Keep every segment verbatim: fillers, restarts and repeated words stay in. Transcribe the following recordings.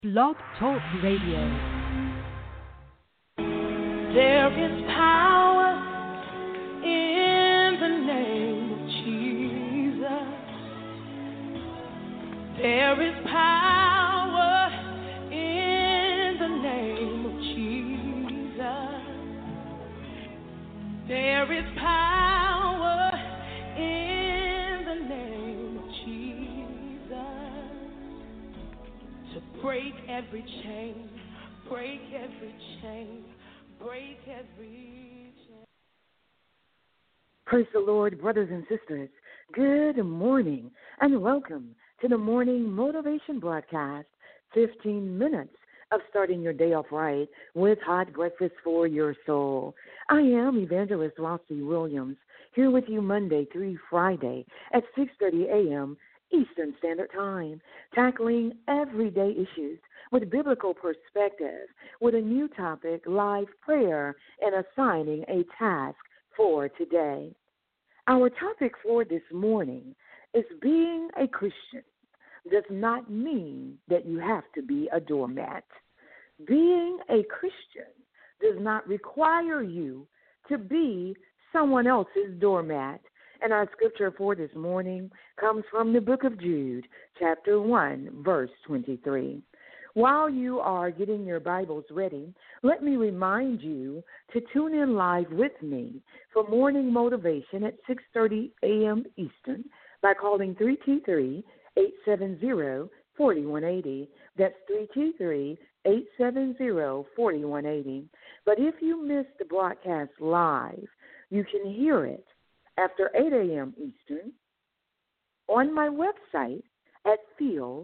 Blog Talk Radio. There is power in the name of Jesus. There is power in the name of Jesus. There is power in the name of Jesus to break every chain, break every chain. Break every chain. Praise the Lord, brothers and sisters. Good morning and welcome to the morning motivation broadcast, fifteen minutes of starting your day off right with hot breakfast for your soul. I am Evangelist Rossi Williams, here with you Monday through Friday at six thirty a.m. Eastern Standard Time, tackling everyday issues with biblical perspective, with a new topic, live prayer, and assigning a task for today. Our topic for this morning is being a Christian does not mean that you have to be a doormat. Being a Christian does not require you to be someone else's doormat. And our scripture for this morning comes from the book of Jude, chapter one, verse twenty-three. While you are getting your Bibles ready, let me remind you to tune in live with me for morning motivation at six thirty a.m. Eastern by calling three two three, eight seven zero, four one eight zero. That's three two three, eight seven zero, four one eight zero. But if you miss the broadcast live, you can hear it after eight a.m. Eastern on my website at feel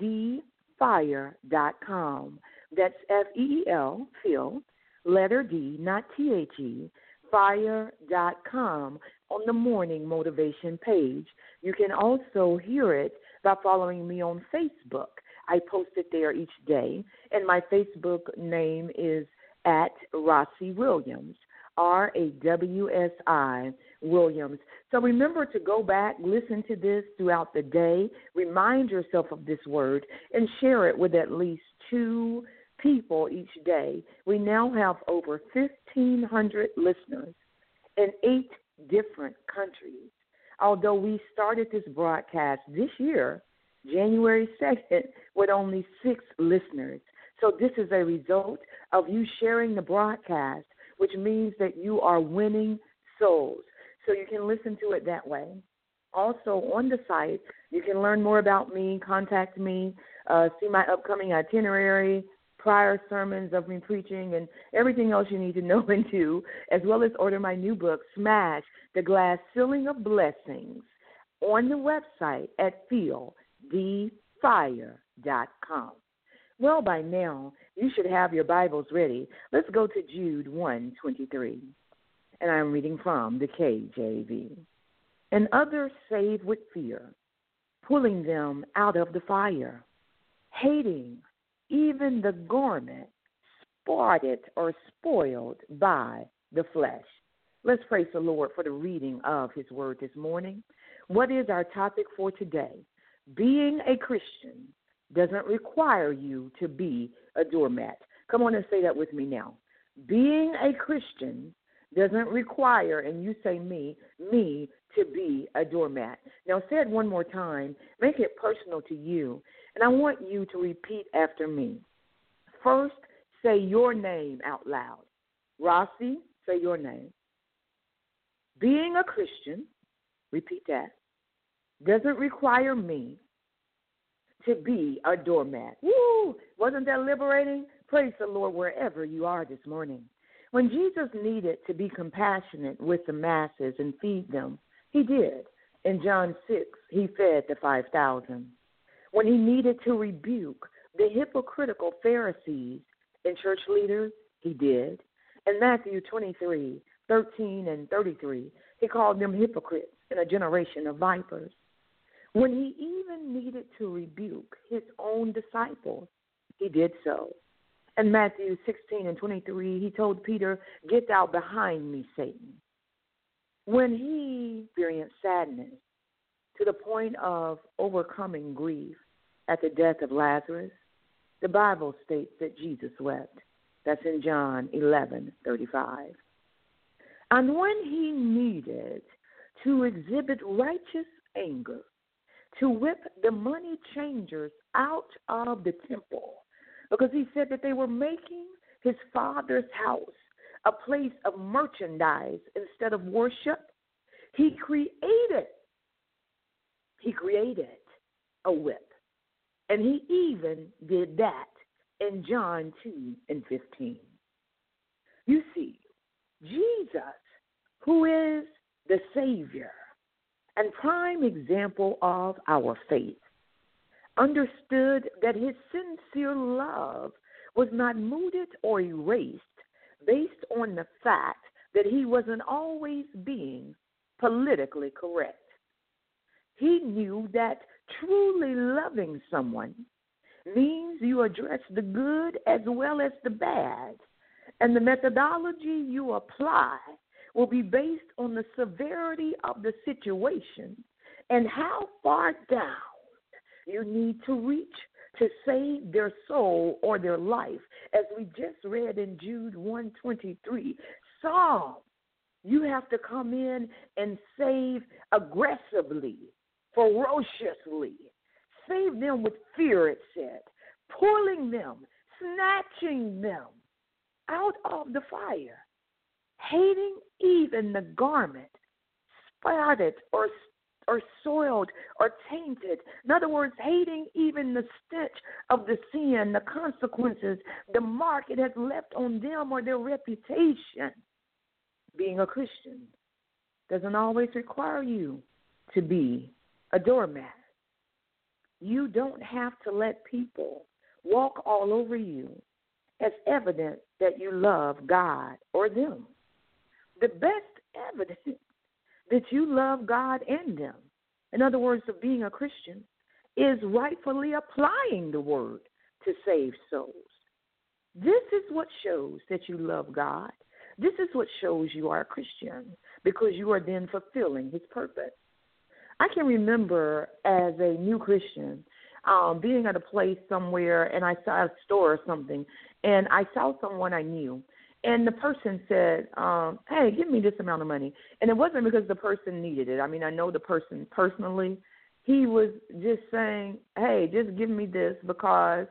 d fire dot com. That's F E E L, Phil, letter D, not T H E, fire dot com on the morning motivation page. You can also hear it by following me on Facebook. I post it there each day, and my Facebook name is at Rossi Williams, R A W S I Williams. So remember to go back, listen to this throughout the day, remind yourself of this word, and share it with at least two people each day. We now have over fifteen hundred listeners in eight different countries. Although we started this broadcast this year, January second, with only six listeners. So this is a result of you sharing the broadcast, which means that you are winning souls. So you can listen to it that way. Also, on the site, you can learn more about me, contact me, uh, see my upcoming itinerary, prior sermons of me preaching, and everything else you need to know and do, as well as order my new book, Smash, The Glass Ceiling of Blessings, on the website at feel d fire dot com. Well, by now, you should have your Bibles ready. Let's go to Jude one twenty-three, and I'm reading from the K J V. And others save with fear, pulling them out of the fire, hating even the garment spotted or spoiled by the flesh. Let's praise the Lord for the reading of his word this morning. What is our topic for today? Being a Christian doesn't require you to be a doormat. Come on and say that with me now. Being a Christian doesn't require, and you say me, me to be a doormat. Now say it one more time. Make it personal to you. And I want you to repeat after me. First, say your name out loud. Rossi, say your name. Being a Christian, repeat that, doesn't require me to be a doormat. Woo! Wasn't that liberating? Praise the Lord wherever you are this morning. When Jesus needed to be compassionate with the masses and feed them, he did. In John six, he fed the five thousand. When he needed to rebuke the hypocritical Pharisees and church leaders, he did. In Matthew twenty-three, thirteen and thirty-three, he called them hypocrites and a generation of vipers. When he even needed to rebuke his own disciples, he did so. In Matthew sixteen and twenty-three, he told Peter, "Get thou behind me, Satan." When he experienced sadness to the point of overcoming grief at the death of Lazarus, the Bible states that Jesus wept. That's in John eleven thirty-five. And when he needed to exhibit righteous anger, to whip the money changers out of the temple, because he said that they were making his Father's house a place of merchandise instead of worship, he created, he created a whip. And he even did that in John two and fifteen. You see, Jesus, who is the Savior and prime example of our faith, understood that his sincere love was not mooted or erased based on the fact that he wasn't always being politically correct. He knew that truly loving someone means you address the good as well as the bad, and the methodology you apply will be based on the severity of the situation and how far down you need to reach to save their soul or their life. As we just read in Jude one twenty-three, Psalm, you have to come in and save aggressively, ferociously. Save them with fear, it said, pulling them, snatching them out of the fire, hating even the garment spotted or or soiled or tainted. In other words, hating even the stench of the sin, the consequences, the mark it has left on them or their reputation. Being a Christian doesn't always require you to be a doormat. You don't have to let people walk all over you as evidence that you love God or them. The best evidence that you love God and them, in other words, of being a Christian, is rightfully applying the word to save souls. This is what shows that you love God. This is what shows you are a Christian, because you are then fulfilling his purpose. I can remember as a new Christian um, being at a place somewhere, and I saw a store or something, and I saw someone I knew. And the person said, um, hey, give me this amount of money. And it wasn't because the person needed it. I mean, I know the person personally. He was just saying, hey, just give me this because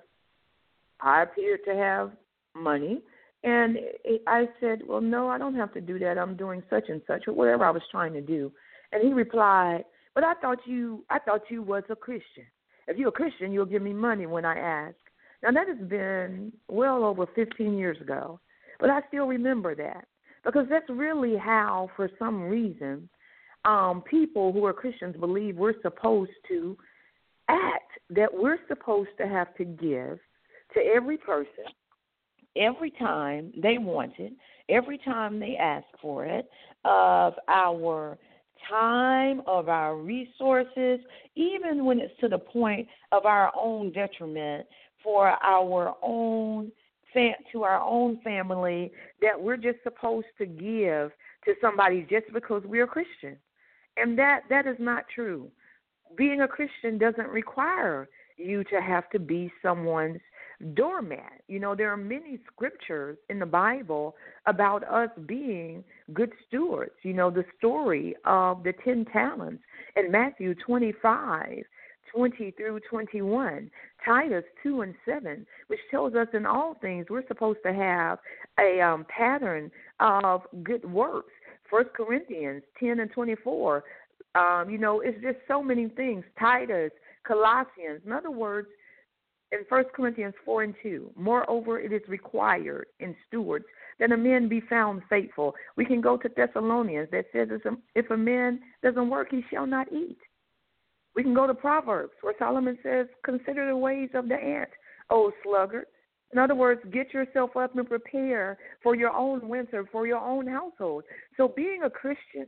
I appear to have money. And I said, well, no, I don't have to do that. I'm doing such and such, or whatever I was trying to do. And he replied, but I thought you I thought you was a Christian. If you're a Christian, you'll give me money when I ask. Now, that has been well over fifteen years ago. But I still remember that, because that's really how, for some reason, um, people who are Christians believe we're supposed to act, that we're supposed to have to give to every person every time they want it, every time they ask for it, of our time, of our resources, even when it's to the point of our own detriment for our own to our own family, that we're just supposed to give to somebody just because we're a Christian. And that, that is not true. Being a Christian doesn't require you to have to be someone's doormat. You know, there are many scriptures in the Bible about us being good stewards. You know, the story of the ten talents in Matthew twenty-five, twenty through twenty-one, Titus two and seven, which tells us in all things we're supposed to have a um, pattern of good works. First Corinthians ten and twenty-four, um, you know, it's just so many things. Titus, Colossians. In other words, in First Corinthians four and two, moreover, it is required in stewards that a man be found faithful. We can go to Thessalonians that says if a man doesn't work, he shall not eat. We can go to Proverbs where Solomon says, consider the ways of the ant, O sluggard. In other words, get yourself up and prepare for your own winter, for your own household. So being a Christian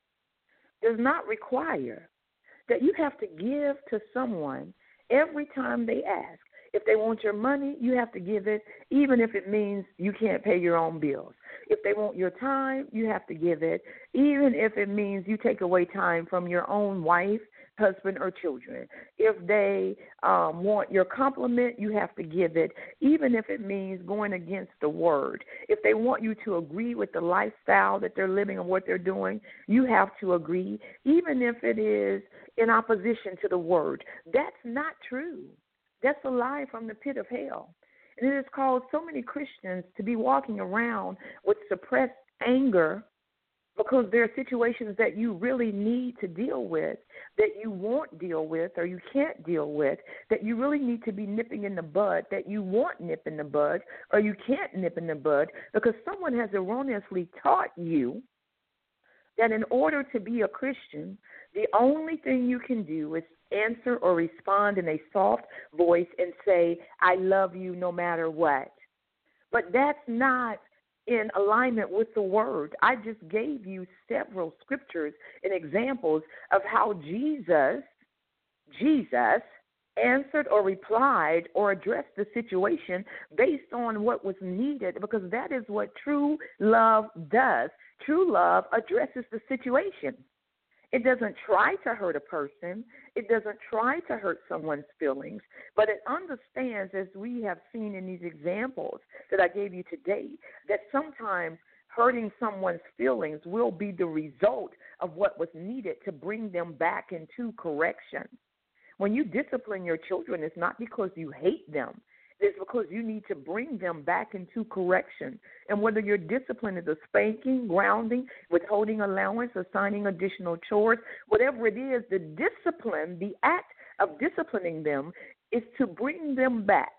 does not require that you have to give to someone every time they ask. If they want your money, you have to give it, even if it means you can't pay your own bills. If they want your time, you have to give it, even if it means you take away time from your own wife husband or children. If they um, want your compliment, you have to give it, even if it means going against the word. If they want you to agree with the lifestyle that they're living and what they're doing, you have to agree, even if it is in opposition to the word. That's not true. That's a lie from the pit of hell. And it has caused so many Christians to be walking around with suppressed anger because there are situations that you really need to deal with, that you won't deal with or you can't deal with, that you really need to be nipping in the bud, that you want nip in the bud or you can't nip in the bud because someone has erroneously taught you that in order to be a Christian, the only thing you can do is answer or respond in a soft voice and say, I love you no matter what. But that's not in alignment with the word. I just gave you several scriptures and examples of how Jesus, Jesus answered or replied or addressed the situation based on what was needed, because that is what true love does. True love addresses the situation. It doesn't try to hurt a person. It doesn't try to hurt someone's feelings, but it understands, as we have seen in these examples that I gave you today, that sometimes hurting someone's feelings will be the result of what was needed to bring them back into correction. When you discipline your children, it's not because you hate them. It's because you need to bring them back into correction. And whether your discipline is a spanking, grounding, withholding allowance, assigning additional chores, whatever it is, the discipline, the act of disciplining them is to bring them back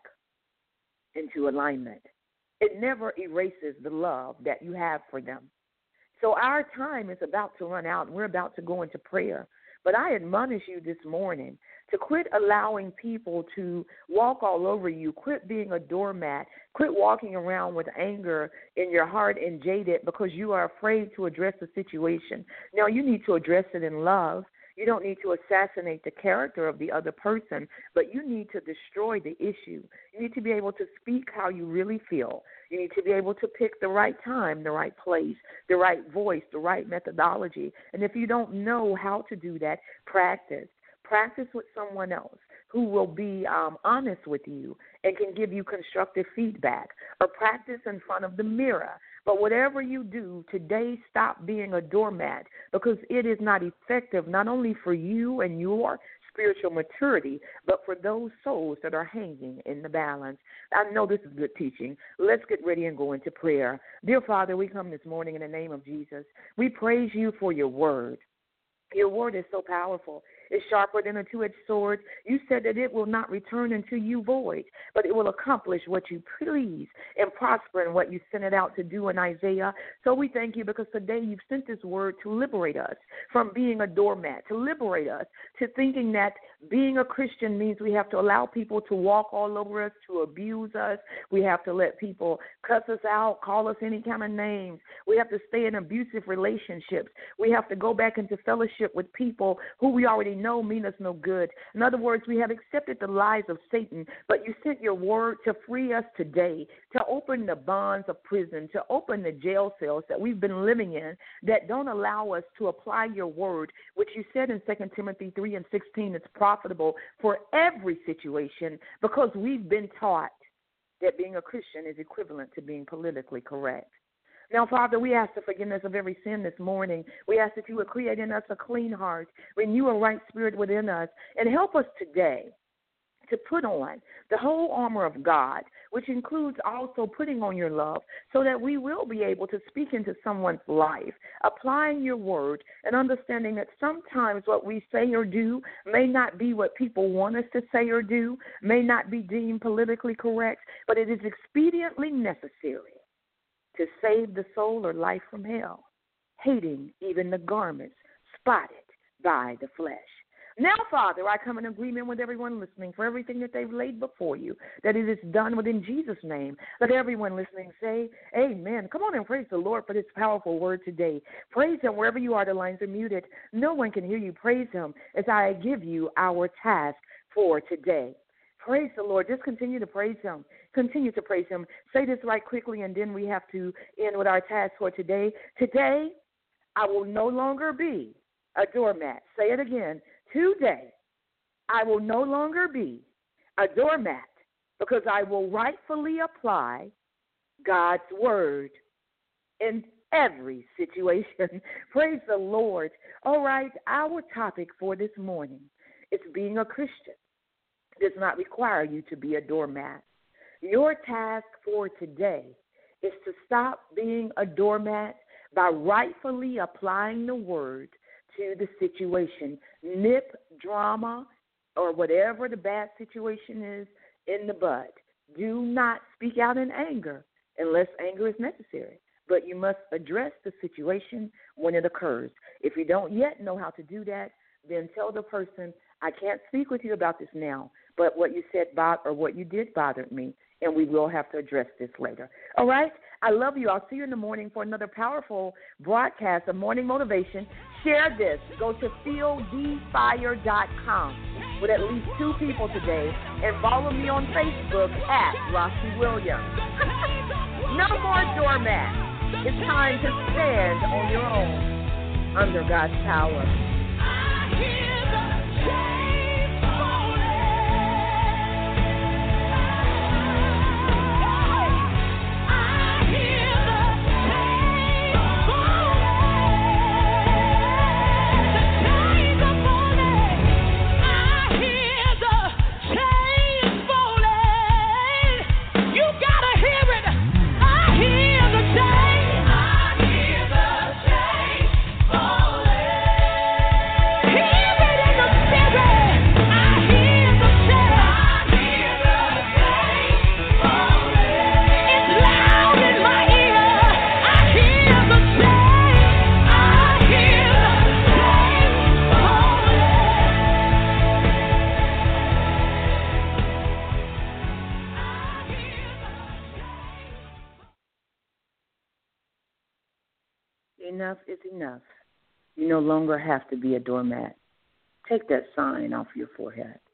into alignment. It never erases the love that you have for them. So our time is about to run out, and we're about to go into prayer. But I admonish you this morning to quit allowing people to walk all over you, quit being a doormat, quit walking around with anger in your heart and jaded because you are afraid to address the situation. Now, you need to address it in love. You don't need to assassinate the character of the other person, but you need to destroy the issue. You need to be able to speak how you really feel. You need to be able to pick the right time, the right place, the right voice, the right methodology. And if you don't know how to do that, practice. Practice with someone else who will be um, honest with you and can give you constructive feedback, or practice in front of the mirror. But whatever you do today, stop being a doormat, because it is not effective not only for you and your spiritual maturity, but for those souls that are hanging in the balance. I know this is good teaching. Let's get ready and go into prayer. Dear Father, we come this morning in the name of Jesus. We praise you for your word. Your word is so powerful. It's sharper than a two-edged sword. You said that it will not return unto you void, but it will accomplish what you please and prosper in what you sent it out to do in Isaiah. So we thank you because today you've sent this word to liberate us from being a doormat, to liberate us to thinking that being a Christian means we have to allow people to walk all over us, to abuse us. We have to let people cuss us out, call us any kind of names. We have to stay in abusive relationships. We have to go back into fellowship with people who we already know mean us no good. In other words, we have accepted the lies of Satan, but you sent your word to free us today, to open the bonds of prison, to open the jail cells that we've been living in that don't allow us to apply your word, which you said in Second Timothy three and sixteen, it's profitable for every situation, because we've been taught that being a Christian is equivalent to being politically correct. Now, Father, we ask the forgiveness of every sin this morning. We ask that you would create in us a clean heart, renew a right spirit within us, and help us today to put on the whole armor of God, which includes also putting on your love, so that we will be able to speak into someone's life, applying your word and understanding that sometimes what we say or do may not be what people want us to say or do, may not be deemed politically correct, but it is expediently necessary to save the soul or life from hell, hating even the garments spotted by the flesh. Now, Father, I come in agreement with everyone listening for everything that they've laid before you, that it is done within Jesus' name. Let everyone listening say, amen. Come on and praise the Lord for this powerful word today. Praise him wherever you are. The lines are muted. No one can hear you. Praise him as I give you our task for today. Praise the Lord. Just continue to praise him. Continue to praise him. Say this right quickly, and then we have to end with our task for today. Today, I will no longer be a doormat. Say it again. today I will no longer be a doormat because I will rightfully apply God's word in every situation. Praise the Lord. All right, our topic for this morning is being a Christian does not require you to be a doormat. Your task for today is to stop being a doormat by rightfully applying the word to the situation. Nip drama or whatever the bad situation is in the bud. Do not speak out in anger unless anger is necessary. But you must address the situation when it occurs. If you don't yet know how to do that, then tell the person, I can't speak with you about this now, but what you said bo- or what you did bothered me, and we will have to address this later. All right? I love you. I'll see you in the morning for another powerful broadcast of Morning Motivation. Share this. Go to feel the fire dot com with at least two people today, and follow me on Facebook at Rossi Williams. No more doormat. It's time to stand on your own under God's power. I hear the chains falling. I hear the chains falling. The chains are falling. I hear the chains falling. You gotta hear it. I hear the chains. Enough is enough. You no longer have to be a doormat. Take that sign off your forehead.